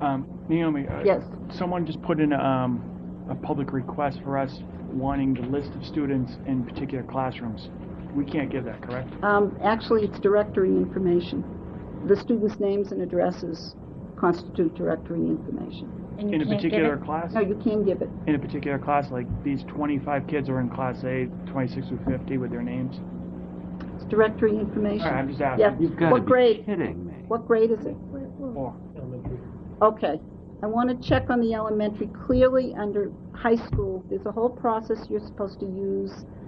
Naomi, Yes. someone just put in a public request for us wanting the list of students in particular classrooms. We can't give that, correct? Actually, it's directory information. The students' names and addresses constitute directory information. And you In a can't particular give it? class? No, you can give it. In a particular class, like these 25 kids are in class A, 26 through 50 with their names? It's directory information. All right, I'm just asking. Yes. You've got to What be grade? kidding me. What grade is it? Or, Okay. I want to check on the elementary. Clearly, under high school, there's a whole process you're supposed to use.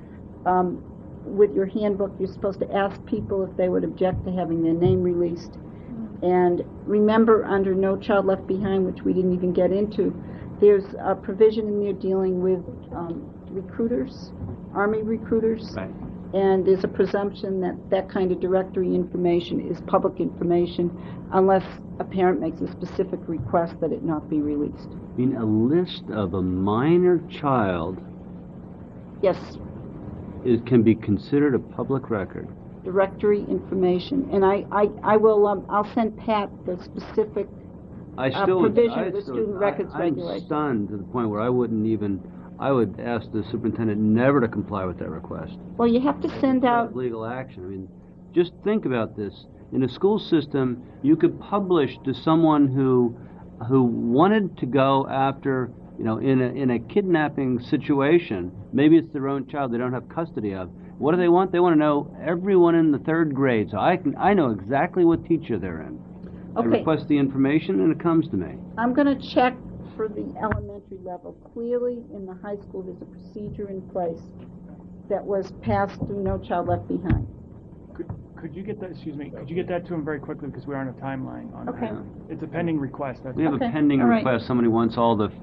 With your handbook, you're supposed to ask people if they would object to having their name released. And remember, under No Child Left Behind, which we didn't even get into, there's a provision in there dealing with recruiters, Army recruiters. Right. And there's a presumption that that kind of directory information is public information unless a parent makes a specific request that it not be released. I mean, a list of a minor child Yes, can be considered a public record. directory information. And I will, I'll send Pat the specific provision of the student records I'm regulation. stunned to the point where I would ask the superintendent never to comply with that request. Well, you have to send out, Legal action. I mean, just think about this. In a school system, you could publish to someone who wanted to go after, in a kidnapping situation. Maybe it's their own child they don't have custody of. What do they want? They want to know everyone in the third grade, so I know exactly what teacher they're in. I Okay. request the information and it comes to me. I'm going to check for the elementary level. Clearly, in the high school, there's a procedure in place that was passed through No Child Left Behind. could you get that, could you get that to him very quickly because we are on a timeline on Okay. that? It's a pending request. That's We have Okay, a pending all right. request. Somebody wants all the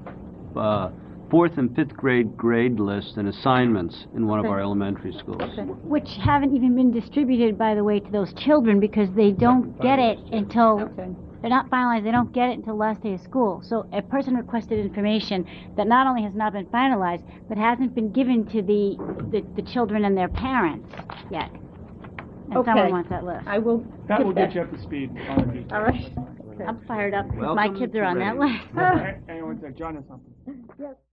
4th and 5th grade lists and assignments in one of Okay. our elementary schools. Okay. Which haven't even been distributed, by the way, to those children because they don't get it until Okay. they're not finalized. They don't get it until last day of school. So a person requested information that not only has not been finalized, but hasn't been given to the children and their parents yet. And Okay. someone wants that list. I will That will that. get you up to speed on the details. All right. Okay. I'm fired up because my Welcome kids to are on that Reading. list. Anyone say John has something? Yes.